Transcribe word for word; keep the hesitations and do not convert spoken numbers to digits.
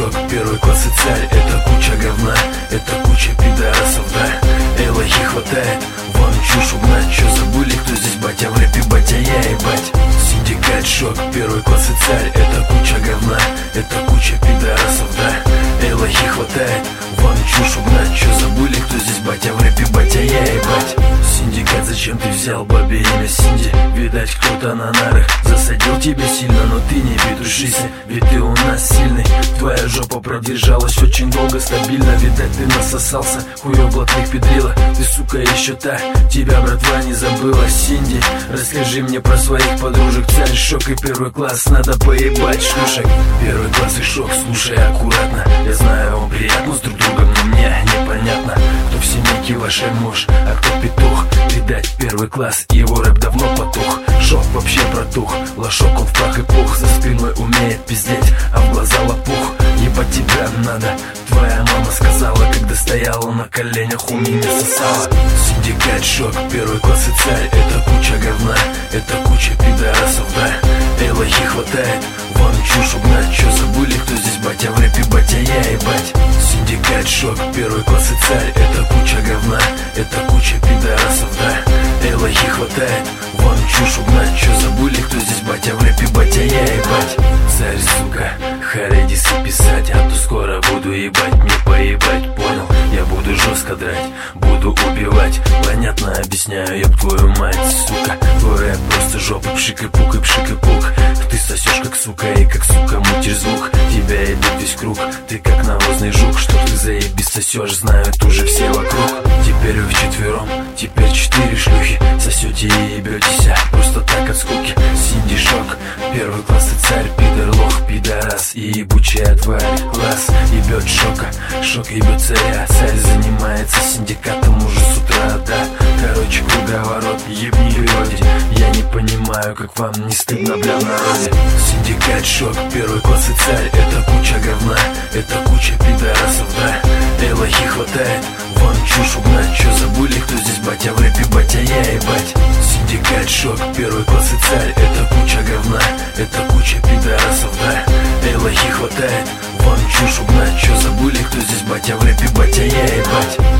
шок, первый класс и царь. Это куча говна, это куча пидорасов, да. Эй, лохи хватает, вон чушь угнать. Чё забыли, кто здесь батя в рэпе, батя я ебать. Синдикат шок, первый класс и царь. Это куча говна, это куча пидорасов, да. Эй, лохи хватает, вон чушь угнать. Чё забыли, кто здесь батя в рэпе, батя я ебать. Синдикат, зачем ты взял бабе имя Синди? Видать, кто-то на нарах засадил тебя сильно, но ты не петрушися, ведь ты у нас сильный. Твоя жопа продержалась очень долго, стабильно. Видать, ты насосался, хуёв блатных педрила. Ты, сука, еще та, тебя братва не забыла. Синди, расскажи мне про своих подружек. Царь, шок и первый класс, надо поебать шлюшек. Первый класс и шок, слушай аккуратно. Я знаю, вам приятно с друг другом, но мне непонятно, кто в семейке вашей муж, а кто петух. Видать, первый класс, его рэп давно потух. Шок вообще протух, лошок он в прах и пух. За спиной умеет пиздеть, а в глаза лопух. Ебать тебя надо, твоя мама сказала, когда стояла на коленях у меня сосала. Синдикат шок, первый класс и царь. Это куча говна, это куча пидорасов, да. Эй, лохи хватает, вон чушь угнать. Чё забыли, кто здесь батя в рэпе, батя я ебать. Синдикат шок, первый класс и царь. Это куча говна, это куча пидорасов, да. Эй, лохи хватает, вон чушь угнать. Чё забыли, кто здесь батя в рэпе, батя я ебать. Царь, сука, харедисы писать, а то скоро буду ебать, мне поебать, понял? Я буду жестко драть, буду убивать. Понятно объясняю, ёб твою мать, сука. Твой рэп просто жопа, пшик и пук и пшик и пук. Ты сосешь как сука и как сука мутишь звук. Тебя идет весь круг, ты как навозный жук. Что ты заебись сосешь, знают уже все вокруг. Теперь вы вчетвером, теперь четыре шлюхи. Сосете и ебетесь, просто так от скуки. Синди шок, первый класс и царь. Пидор, лох, пидорас и ебучая тварь. Класс ебет шока, шок ебет царя. Царь занимается синдикатом уже с утра, да. Короче, круговорот, ебни вроде. Я не понимаю, как вам не стыдно, бля, в народе. Синдикат шок, первый класс и царь. Это куча говна, это куча пидорасов, да. Эй, лохи хватает, вон чушь угнать. Чё забыли, кто здесь батя в рэпе, батя я ебать. Синдикат шок, первый класс и царь. Это куча говна, это куча пидорасов, да. Эй, лохи хватает, вон чушь угнать. Чё забыли, кто здесь батя в рэпе, батя я ебать.